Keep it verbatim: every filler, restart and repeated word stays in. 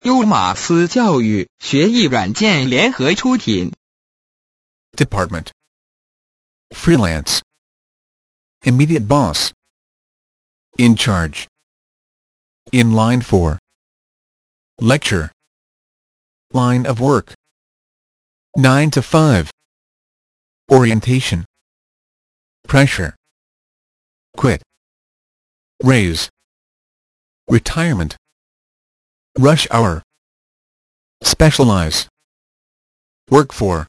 优马思教育学艺软件联合出品。 Department. Freelance. Immediate boss. In charge. In line for. Lecture. Line of work. nine to five. Orientation. Pressure. Quit. Raise. Retirement. Rush hour. Specialize. Work for.